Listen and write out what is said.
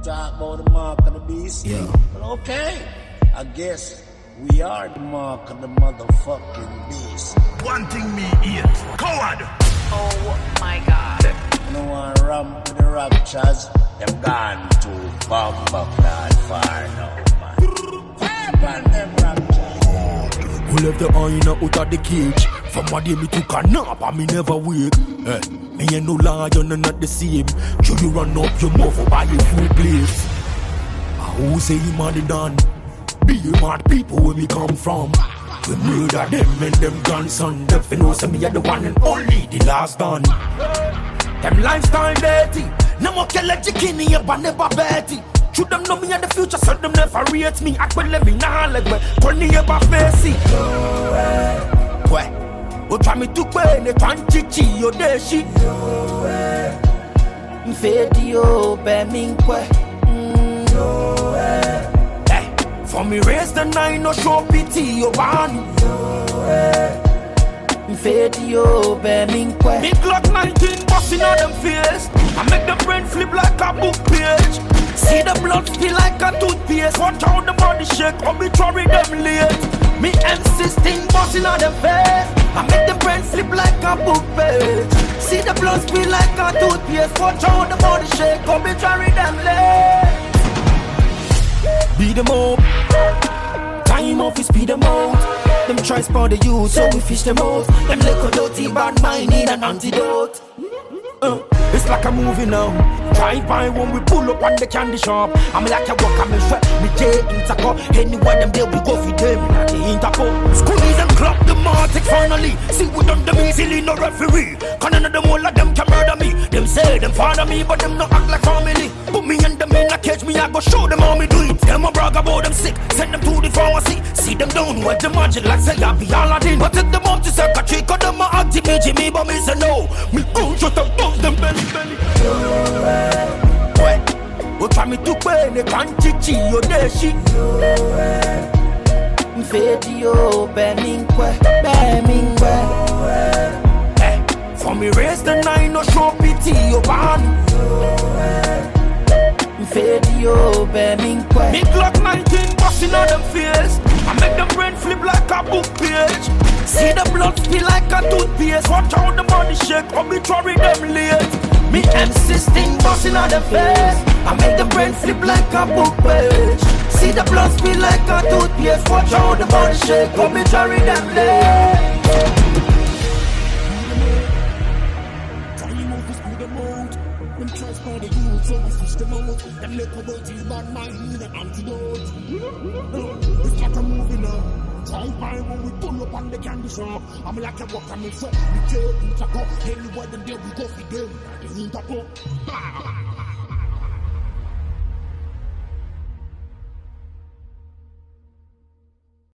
talk about the mark of the beast. Yeah. But okay, I guess we are the mark of the motherfucking beast. One thing me hate, coward. Oh my God. No one ramp to the raptures. Them gone too bumbuck far now, man. Hey, them raptures. Who left the hyena out of the cage? From what day me took a nap and me never wake. Me ain't no lion and not the same. Should you run up your mouth or buy your food place? Who say him are the done? Be mad people where me come from. We murder them and them grandson. Them know say me are the one and only the last done. Them lifestyle dirty. No more kill a chicken in your but never betty. Should them know me in the future so them never rate me. I will let me nah like me. Call me up a facey. O try me to pay ne twanchichi yo deshi. Mfedi yo be minkwe. For me raise the 9 no show pity yo bani. Mfedi yo be minkwe. Me Glock 19 busting on them face. I make them brain flip like a book page. See the blood spill like a toothpaste. Watch out the body shake, obituary them late. Me insisting busting on them face. I make the brain flip like a book page. See the blood spill like a toothpaste. Watch out the body shake, obituary them late. Beat them up. Time off is speed them out. Them try spawn the youth, so we fish them out. Them little dirty bad mind need an antidote. It's like a movie now. Drive by when we pull up on the candy shop. I'm like a walk, I'm a sweat. Me J Interco. Anywhere them there we go for them. Like the Interco. Squeeze and clap the Martic finally. See we done them easily, no referee. Can none of them all of them can murder me. Them say them father me, but them not act like family. Put me and them in a cage, me I go show them how me do it. Them a brag about them sick, send them to the pharmacy. See them down with the magic like say I be Aladdin. But take them out to secretary, cause them a active me Jimmy, but me say no. Me gon' shut up both them belly. O try me to pay ne kanchichi yo deshi. Mfedi yo be minkwe. For me raise the 9 no show pity yo bani. Mfedi yo be minkwe. Me Glock 19 busting on them face. I make them brain flip like a book page. See the blood spill like a toothpaste. Watch out the body shake, obituary them late. Me insisting busting on the face. I make the brain flip like a book page. See the blood spill like a toothpaste. Watch out the body shake, obituary them late. Time off is speed them out. Them try spawn the youth, so we fish them out. Them little dirty bad mind need an antidote. It's like a movie now. Drive by when we pull up on the candy shop. I'm like a walk, I'm in sweat. We take Interco. Anywhere them there we go for them. Like the Interco.